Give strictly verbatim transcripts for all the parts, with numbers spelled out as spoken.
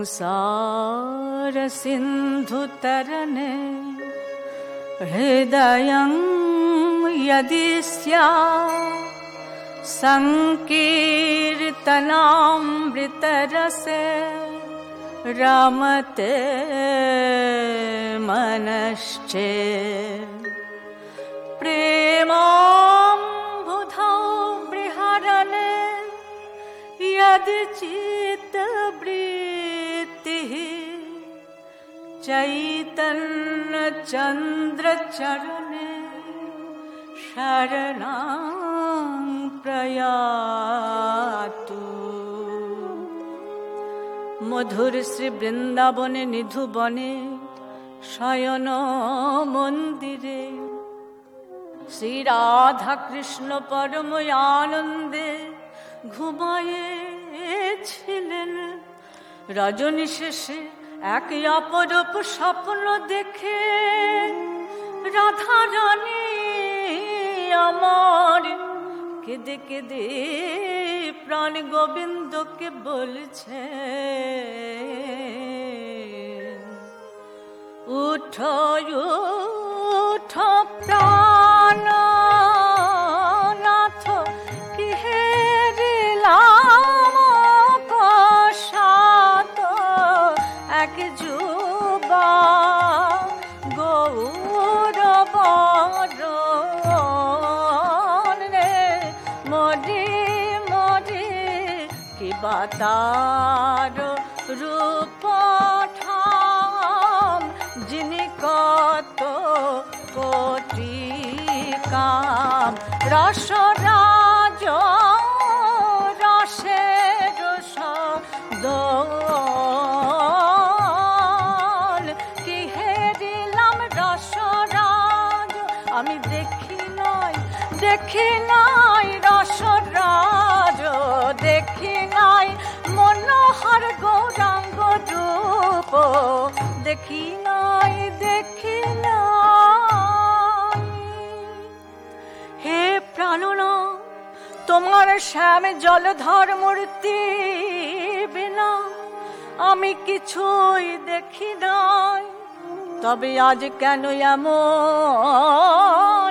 तुषार सिंधु तरने हृदयं यदि स्यात् संकीर्तनामृतरसे रमते मनश्चेत् प्रेमाम्बुधौ विहरणे यदि चित्तवृत्तिः चैतन्य चंद्र चरणे शरणं प्रयातु। मधुर श्री बृंदावने निधुबने शयन मंदिरे श्री राधा कृष्ण परम आनंदे ঘুমায়েছিলেন। রজনী শেষে এক অপরূপ স্বপ্ন দেখে রাধা রানী আমার কেঁদে কেঁদে প্রাণ গোবিন্দকে বলছে, উঠো উঠো প্রাণ নাথ, কি হেরিলাম কষাত এক যুবা গৌরবরণ রে, মরি মরি কি বাতার রূপ ঠাম, যিনি কত কোটি কাম রসরাজ রসে রস দোল, কি হেরিলাম রসরাজ। আমি দেখি নাই দেখি নাই রসরাজ, দেখি নাই মনোহর গৌরাঙ্গ রূপ, দেখি নাই দেখি নাই। হে প্রাণনা, তোমার শ্যাম জলধর মূর্তি বিনা আমি কিছুই দেখি নাই। তবে আজ কেন এমন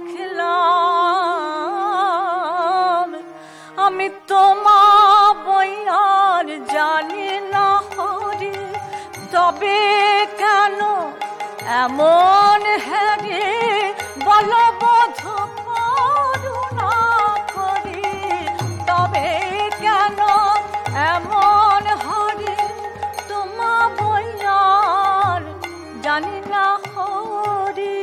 দেখলাম, আমি তোমা বইয়ার জানি না হরি, তবে কেন এমন হেরে বলবোধ করুণা করি, তবে কেন এমন হরি তোমা বইয়ার জানি না হরি।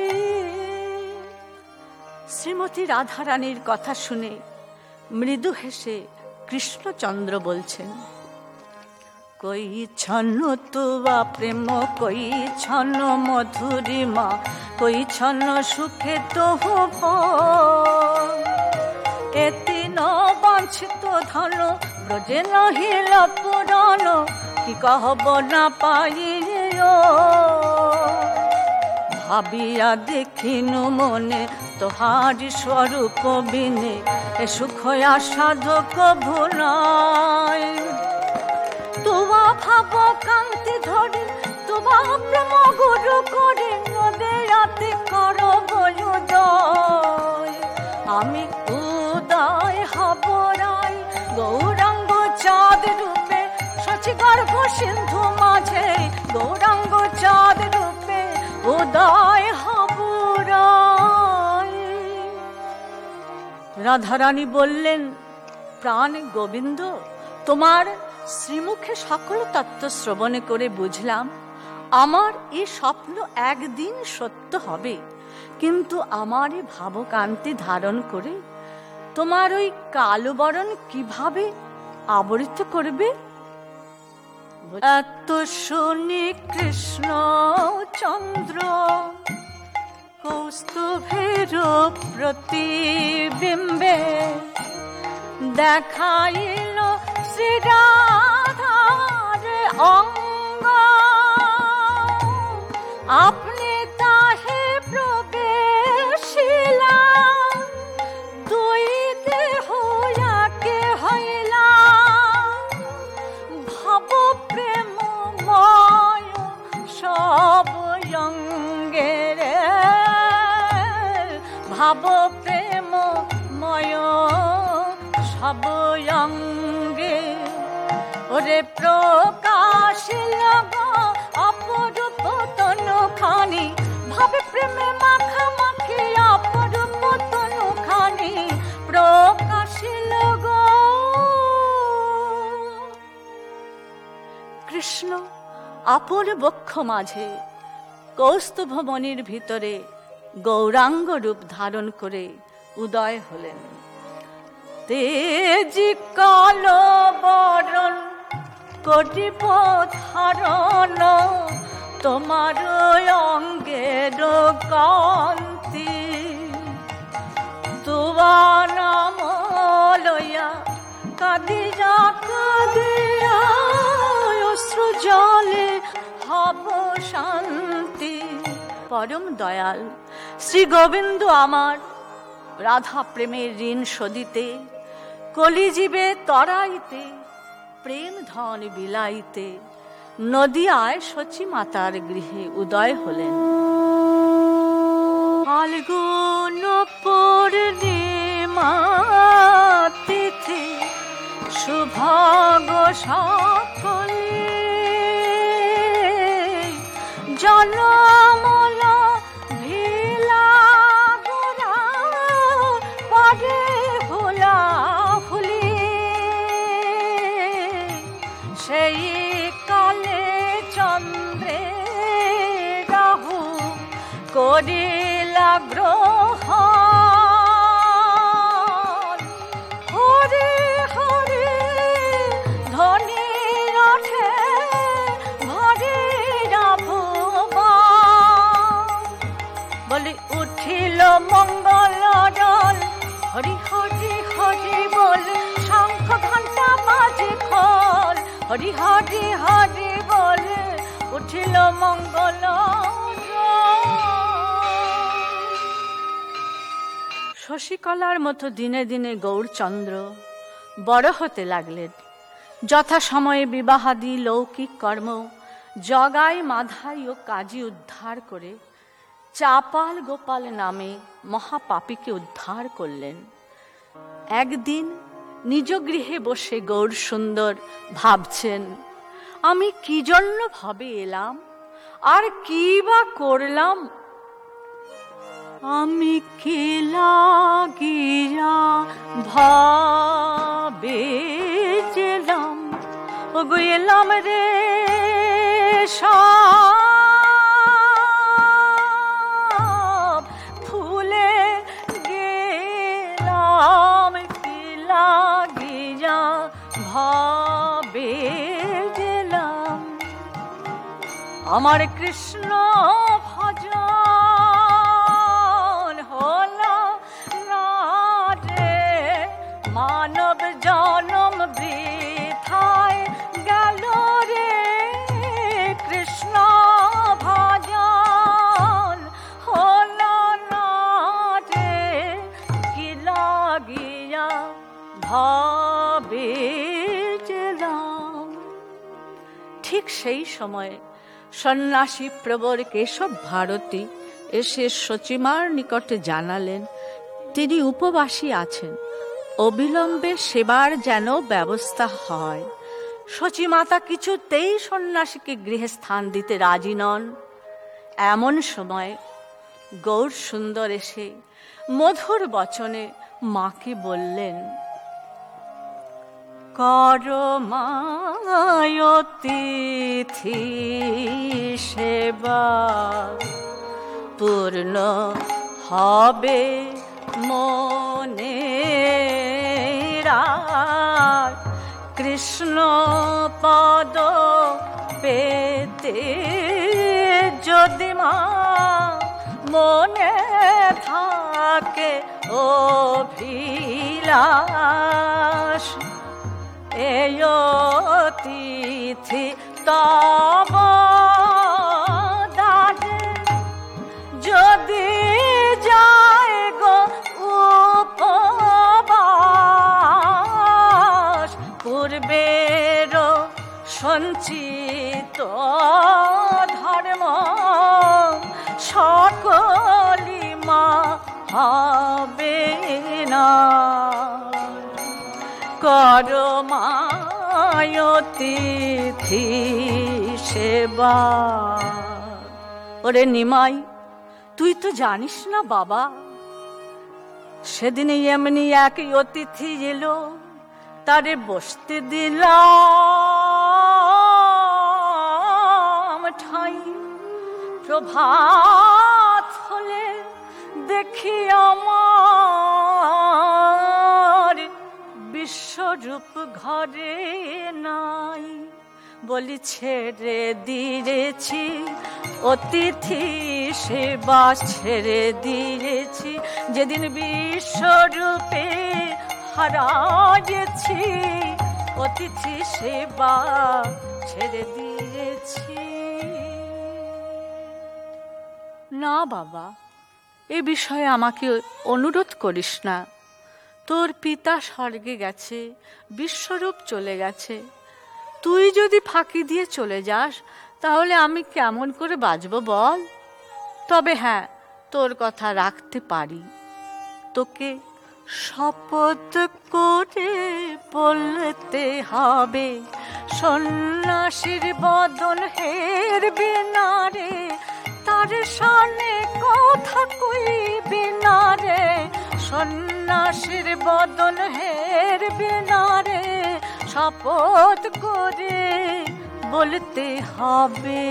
শ্রীমতী রাধারানীর কথা শুনে মৃদু হেসে কৃষ্ণচন্দ্র বলছেন, কই ছন্ন তুবা প্রেম, কই ছন্ন মধুরিমা, কই ছন্ন সুখে তহু এতি ন বাঞ্ছিত ধন, ব্রজে নহিল পুরাণ, কি কহব না পাই। ভাবিয়া দেখিনু মনে তোহার স্বরূপ বিনে, এ সুখ সাধক ভুলাই। তোমা ভাব কান্তি ধরে, তোমা প্রেম গুরু করে, নদে রাতে কর বলু জয়। আমি উদয় হব রাই গৌরাঙ্গ চাঁদ রূপে, সচি গর্ভ সিন্ধু মাঝে গৌরাঙ্গ চাঁদ রূপে উদয় হব রাই। রাধারানী বললেন, প্রাণ গোবিন্দ, তোমার শ্রীমুখে সকল তত্ত্ব শ্রবণ করে বুঝলাম আমার এই স্বপ্ন একদিন সত্য হবে, কিন্তু আমার এই ভাবকান্তি ধারণ করে তোমার ওই কালো বরণ কিভাবে আবরিত করবে? এত শুনি কৃষ্ণ চন্দ্র কৌস্তুভের প্রতিবিম্বে দেখাইল শ্রী রাধার অঙ্গ, আপনি তাহে প্রবেশিলা, দুই দেহ একে হইলা, ভাব প্রেম ভাব প্রেমময় সব অঙ্গে, ওরে প্রকাশিল অপরূপ তনুখানি, ভাবে প্রেমে মাখামাখি অপরূপ তনুখানি প্রকাশিল গো। কৃষ্ণ আপন বক্ষ মাঝে কৌস্তুভমণির ভিতরে গৌরাঙ্গ রূপ ধারণ করে উদয় হলেন। তেজি কাল বরণ করিব ধারণ, তোমার অঙ্গের কান্তি, তোমার নাম লইয়া কাঁদিয়া কাঁদিয়া অশ্রু জলে হব শান্তি। পরম দয়াল শ্রী গোবিন্দ আমার রাধা প্রেমের ঋণ শোধিতে, কলিজীবে তরাইতে, প্রেম ধন বিলাইতে নদিয়ায় সচী মাতার গৃহে উদয় হলেন। ফাল্গুন পূর্ণিমা তিথি শুভগ সকলে, জনমল ভিলা গোরা পরে হুলা হুলি, সেই কালে চন্দ্রে রাহু করিলা গ্রহণ, হরে হরে ধ্বনি ওঠে ভরে বলে উঠিল মঙ্গল দল, হরি হরি হরি বল শঙ্খ ঘণ্টা বাজে খোল, হরি হরি হরি বল উঠিল মঙ্গল। শশীকলার মতো দিনে দিনে গৌরচন্দ্র বড় হতে লাগলেন। যথা সময়ে বিবাহাদি লৌকিক কর্ম জগাই মাধাই ও কাজী উদ্ধার করে চাপাল গোপাল নামে মহাপাপীকে উদ্ধার করলেন। একদিন নিজ গৃহে বসে গৌর সুন্দর ভাবছেন, আমি কি জন্য ভাবে এলাম আর কি বা করলাম, আমি কি লাগিয়া ভাবে যেলাম, ওগো এলাম রে সব ফুলে গেলাম, কি লাগিয়া ভাবে যেলাম, আমার কৃষ্ণ ভজন হলো না রে, মানব জনম বৃথায় গেল রে, কৃষ্ণ ভজন হলো না রে, কি লাগিয়া ভাবে যেলাম। ঠিক সেই সময় সন্ন্যাসী প্রবর কেশব ভারতী এসে সচিমার নিকটে জানালেন তিনি উপবাসী আছেন, অবিলম্বে সেবার যেন ব্যবস্থা হয়। সচিমাতা কিছুতেই সন্ন্যাসীকে গৃহে স্থান দিতে রাজি নন। এমন সময় গৌর সুন্দর এসে মধুর বচনে মাকে বললেন, কর মায়তিথি সেবা, পূর্ণ হবে মনে রাত, কৃষ্ণ পদ পেতে যদি মা মনে থাকে অভিলাষ, এই তিথি তব দাদে যদি যায় গো উপবাস, পূর্বের সঞ্চিত ধর্ম সকলি মা পরমায় অতিথি সেবা। ওরে নিমাই, তুই তো জানিস না বাবা, সেদিনই এমনি এক অতিথি এলো, তারে বসতে দিলাম ঠাই। প্রভাত হলে দেখি আমার বিশ্বরূপ ঘরে নাই। বলি ছেড়ে দিয়েছি অতিথি সেবা, ছেড়ে দিয়েছি যেদিন বিশ্বরূপে হারাইছি, অতিথি সেবা ছেড়ে দিয়েছি। না বাবা, এ বিষয়ে আমাকে অনুরোধ করিস না। তোর পিতা স্বর্গে গেছে, বিশ্বরূপ চলে গেছে, তুই যদি ফাঁকি দিয়ে চলে যাস তাহলে আমি কেমন করে বাঁচব বল? তবে হ্যাঁ, তোর কথা রাখতে পারি। তোকে শপথ করে বলতে হবে, সন্ন্যাসীর বদন হেরবে না রে, তার সামনে কথা কইবে না রে। সন্ন্যাসীর বদন হেরবে না রে, শপথ করে বলতে হবে।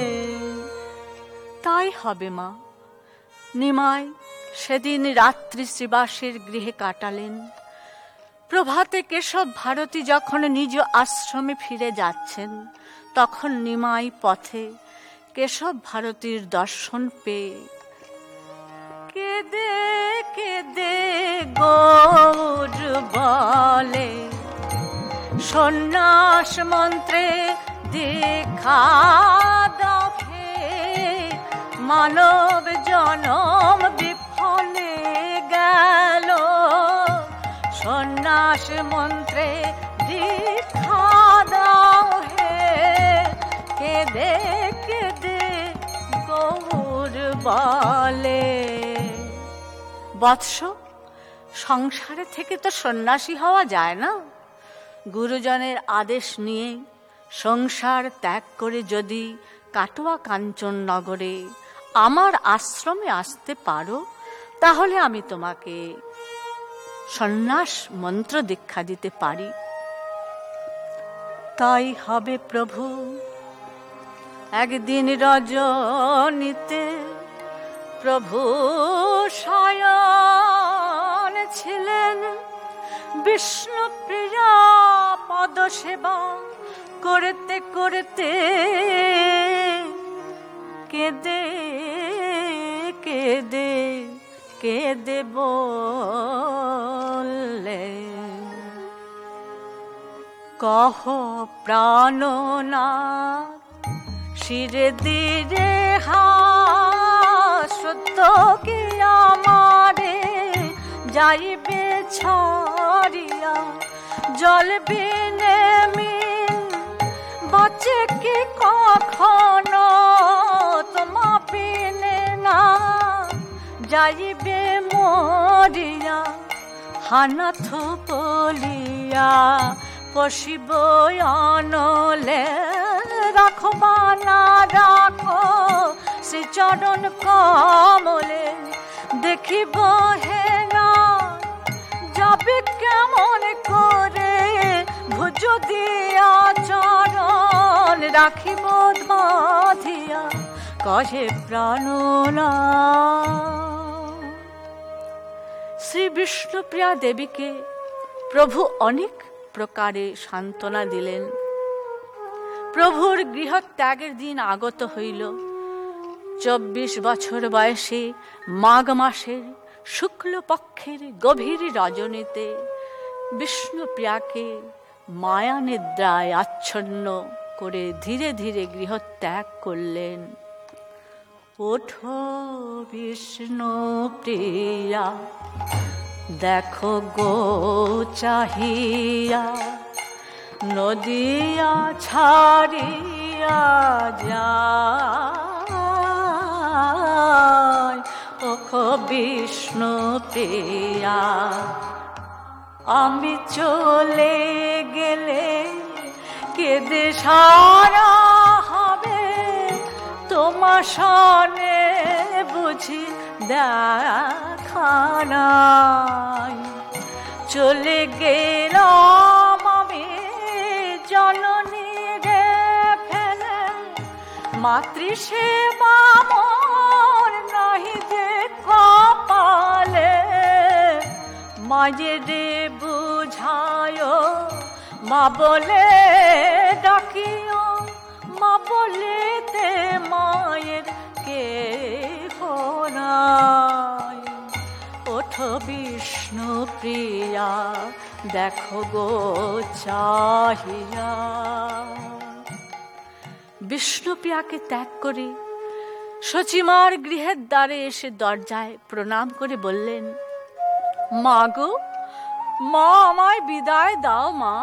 তাই হবে মা। নিমাই সেদিন রাত্রি শ্রীবাসের গৃহে কাটালেন। প্রভাতে কেশব ভারতী যখন নিজ আশ্রমে ফিরে যাচ্ছেন, তখন নিমাই পথে কেশব ভারতীর দর্শন পেয়ে কেঁদে কেঁদে গৌর বলে, সন্ন্যাস মন্ত্রে দেখা দাও হে, মানব জনম বিফলে গেল। সন্ন্যাস মন্ত্রে দীক্ষা দাও হে, কেঁদে কেঁদে গৌর বলে। বৎস, সংসারে থেকে তো সন্ন্যাসী হওয়া যায় না। গুরুজনের আদেশ নিয়ে সংসার ত্যাগ করে যদি কাটোয়া কাঞ্চন নগরে আমার আশ্রমে আসতে পারো, তাহলে আমি তোমাকে সন্ন্যাস মন্ত্র দীক্ষা দিতে পারি। তাই হবে প্রভু। একদিন রজনীতে প্রভু শয়ন ছিলেন, বিষ্ণুপ্রিয়া পদ সেবা করতে করতে কেঁদে কেঁদে কেঁদে বললে, কহ প্রাণনাথ শিরে দিরে হা, সত্য কি আমারে যাইবে ছাড়িয়া, জল বিনে মিন বাঁচে কি কখনো, তোমা বিনে না যাইবে মরিয়া। হানাথ বলিয়া পশিব অনলে, রাখো বা না রাখো শ্রীচরণ কমলে, দেখিব হে না যাবে কেমন করে, ভুজ দিয়া চরণ রাখিব বাঁধিয়া, কহে প্রাণনাথ। শ্রী বিষ্ণুপ্রিয়া দেবীকে প্রভু অনেক প্রকারে সান্ত্বনা দিলেন। প্রভুর গৃহত্যাগের দিন আগত হইল। চব্বিশ বছর বয়সে মাঘ মাসের শুক্লপক্ষের গভীর রজনীতে বিষ্ণুপ্রিয়াকে মায়া নিদ্রায় আচ্ছন্ন করে ধীরে ধীরে গৃহত্যাগ করলেন। ওঠো বিষ্ণুপ্রিয়া, দেখো গো চাহিয়া, নদিয়া ছাড়িয়া যায়, ওখো বিষ্ণুপ্রিয়া। আমি চলে গেলে কেঁদে সারা হবে, তোমার সনে বুঝি দেখা নাই। চলে গেলাম আমি জননী রে ফেলে, মাতৃসেবা মোর নাহি যে কপালে। মাঝে রে বুঝায় মা বলে ডাকিও, মা বলেতে মায়ের কেহ নাই। ওঠো বিষ্ণু প্রিয়া দেখো গো চাহিয়া। বিষ্ণুপ্রিয়াকে ত্যাগ করে শচীমার গৃহের দ্বারে এসে দরজায় প্রণাম করে বললেন, মা গো, মা আমায় বিদায় দাও মা।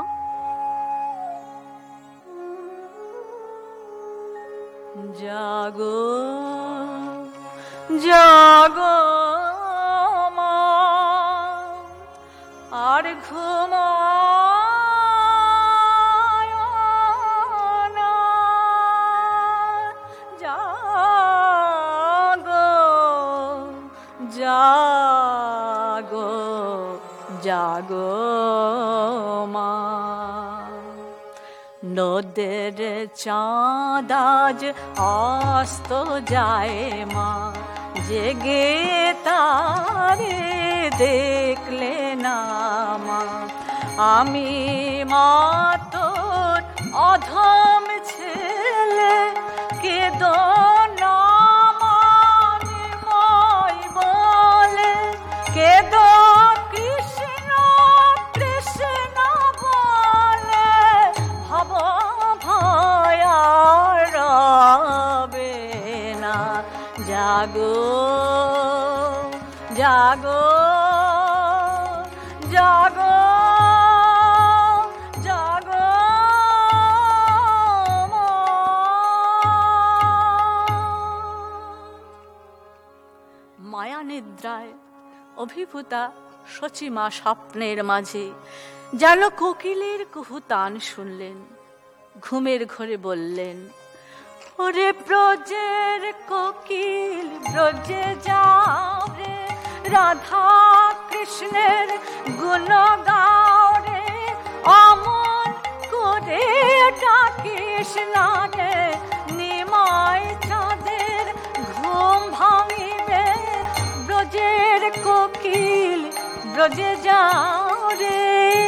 জাগো জাগো মা, আর ঘুমায় না। জাগো জাগো জাগো মা। নদের চাঁদ আজ অস্ত যায় মা, জেগে তারে দেখলে না মা। আমি মা তোর অধম ছেলে, কেঁদো না মা নিমাই বলে। কেঁদো কৃষ্ণ কৃষ্ণ বলে, ভব ভয় আর রবে না। জাগো জাগো জাগো জাগো মা। মায়া নিদ্রায় অভিভূতা শচীমা স্বপ্নের মাঝে যেন কোকিলের কুহুতান শুনলেন। ঘুমের ঘরে বললেন, ওরে ব্রজের কোকিল ব্রজে যাও রে, রাধা কৃষ্ণের গুণ গাও রে। অমন করে ডাকিস না রে, নিমাই চাঁদের ঘুম ভাঙিবে। ব্রজের কোকিল ব্রজে যাও রে।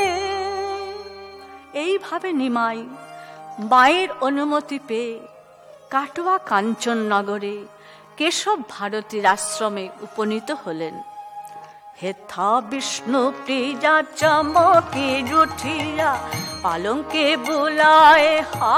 এইভাবে নিমাই মায়ের অনুমতি পেয়ে কাটোয়া কাঞ্চননগরে কেশব ভারতীর আশ্রমে উপনীত হলেন। হেথা বিষ্ণু প্রিয়া চমকে উঠিয়া পালঙ্কে বুলায় হা।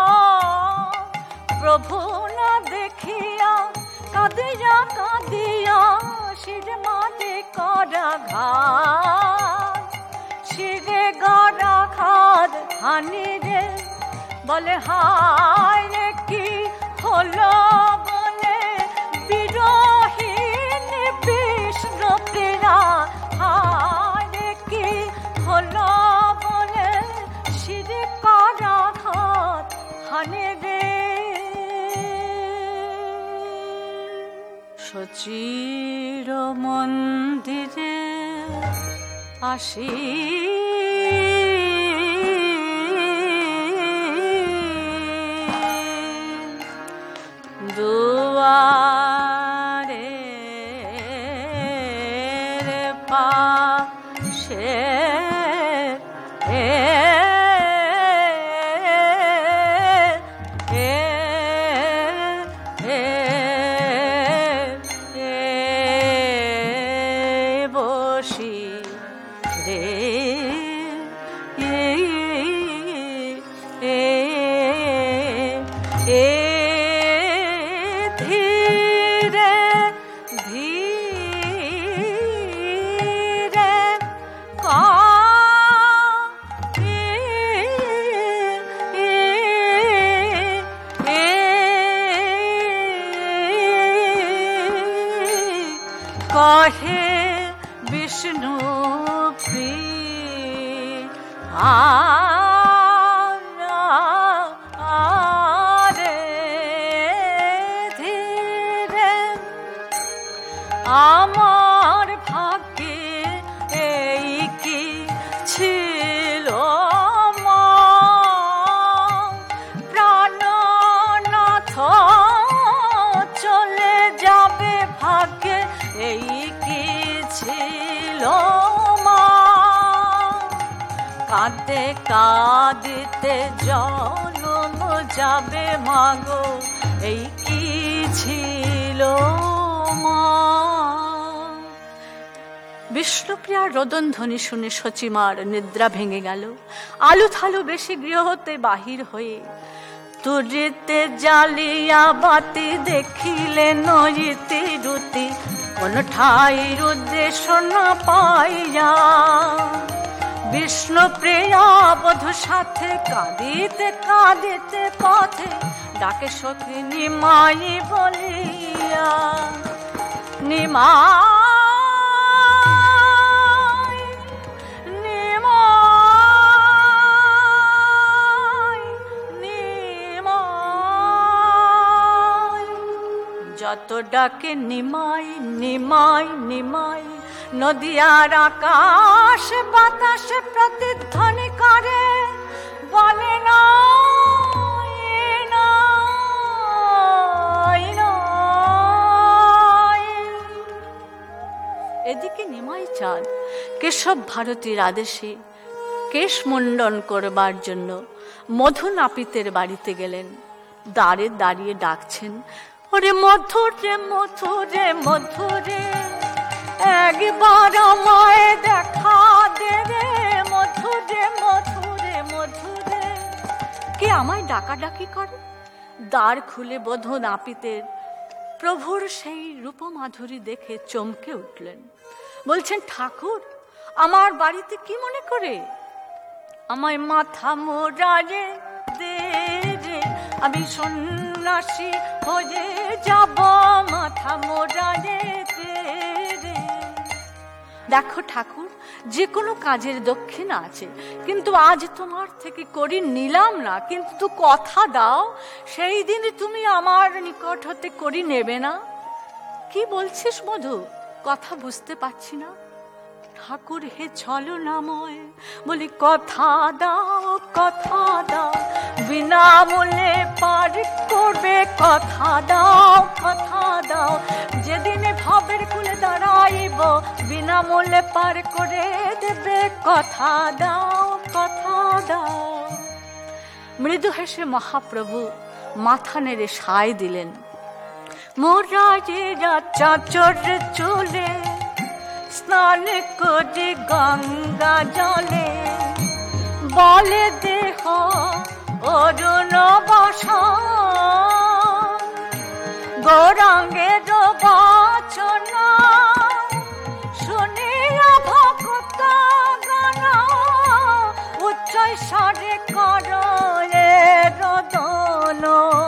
প্রভু না দেখিয়া কাঁদিয়া কাঁদিয়া শিরে মাঝে করা ঘাত। শিরে গড়া খাদ হানি রে, বলে হায় রে কি হলো বলে। বিরহীন বিষ্ণুপ্রিয়া হায় রে কি হলো বলে। শিরে করা ঘাত হানি রে। শচীর মন্দিরে আসি দুয়ারে পাশে বসি রে ধীরে ধীরে কহে বিষ্ণু প্রিয়া। আরে ধীরে আমার ভাগ্যে এই কি ছিল মা, প্রাণনাথ চলে যাবে ভাগ্যে এই কি ছিল মা। কাঁদতে কাঁদতে জনম যাবে মাগো এই কি ছিল মা। বিষ্ণুপ্রিয়ার রোদন ধ্বনি শুনে শচীমার নিদ্রা ভেঙে গেল। আলু থালু বেশি গৃহ হতে বাহির হয়ে তুরিতে জ্বালিয়া বাতি দেখিলে নইতে রুতি, কোন ঠাইর উদ্দেশ্য না পাইয়া বিষ্ণুপ্রিয়া বধূ সাথে কাঁদিতে কাঁদিতে পথে ডাকে সখী নিমাই বলিয়া। নিমাই নিমাই নিমাই, যত ডাকে নিমাই নিমাই নিমাই, নদিয়ার আকাশ বাতাসে প্রতিধ্বনি করে বলে না এদিকে নিমাই চাঁদ কেশব ভারতীর আদেশে কেশ মুন্ডন করবার জন্য মধু নাপিতের বাড়িতে গেলেন। দ্বারে দাঁড়িয়ে ডাকছেন, ওরে মধুরে মধুরে মধুরে একবার আমায় দেখা দে রে, মধুরে মধুরে মধুরে। কে আমায় ডাকাডাকি করে? দ্বার খুলে বধূ নাপিতের প্রভুর সেই রূপমাধুরী দেখে চমকে উঠলেন। বলছেন, ঠাকুর আমার বাড়িতে কি মনে করে? আমায় মাথা মোড়ারে দে রে, আমি সন্ন্যাসী হয়ে যাব, মাথা মোড়ারে দে রে। দেখো ঠাকুর, যে কোনো কাজের দক্ষিণা আছে, কিন্তু আজ তোমার থেকে করি নিলাম না, কিন্তু কথা দাও সেই দিন তুমি আমার নিকট হতে করি নেবে না। কি বলছিস মধু? কথা বুঝতে পারছি না। ঠাকুর হে চলো নাময়, বলি কথা দাও কথা দাও, বিনামূল্যে পার করবে, কথা দাও কথা দাও, যেদিনে ভাবের কুলে দাঁড়াইব বিনামূল্যে পার করে দেবে, কথা দাও কথা দাও। মৃদু হেসে মহাপ্রভু মাথা নেড়ে সায় দিলেন। মোরা যে চাচর চলে স্নান করে গঙ্গা জলে, বলে দেহ অরুণ বসন, গৌরাঙ্গের বচনা শুনিয়া ভক্ত গণ উচ্চ স্বরে করে রোদন।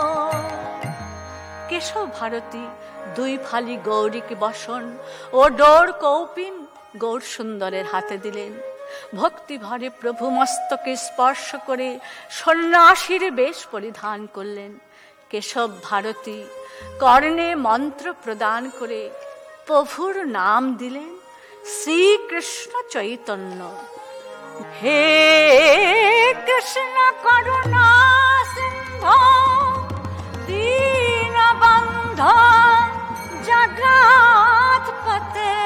কেশব ভারতী দুই ফালি গৌরীকে বসন ও ডোর কৌপিন গৌর সুন্দরের হাতে দিলেন। ভক্তি ভরে প্রভু মস্তকে স্পর্শ করে সন্ন্যাসীর বেশ পরিধান করলেন। কেশব ভারতী কর্ণে মন্ত্র প্রদান করে প্রভুর নাম দিলেন শ্রীকৃষ্ণ চৈতন্য। হে কৃষ্ণ করুণা সিন্ধু দীনবন্ধু জগৎপতে,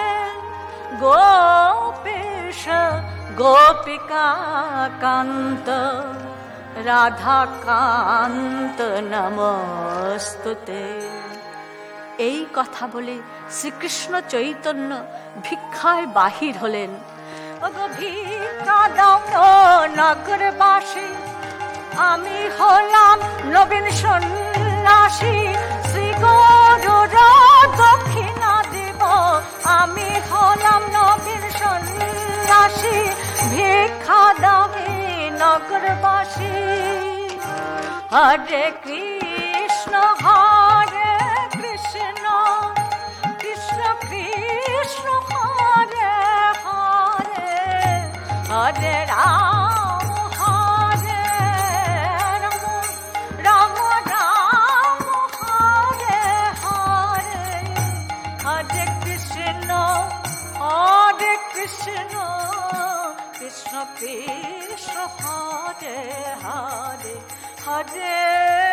গোপীশ গোপিকা কান্ত রাধা কান্ত নমস্তুতে। এই কথা বলে শ্রীকৃষ্ণ চৈতন্য ভিক্ষায় বাহির হলেন। ওগো ভিক্ষা দাও নগরবাসী, আমি হলাম নবীন সন্ন্যাসী, শ্রী গৌর দক্ষিণা দেব, আমি হলাম নবীন সন্ন্যাসী, ভিক্ষা দাও নগরবাসী। হরে কৃষ্ণ হরে কৃষ্ণ কৃষ্ণ কৃষ্ণ হরে হরে, হরে রাম হরে হরে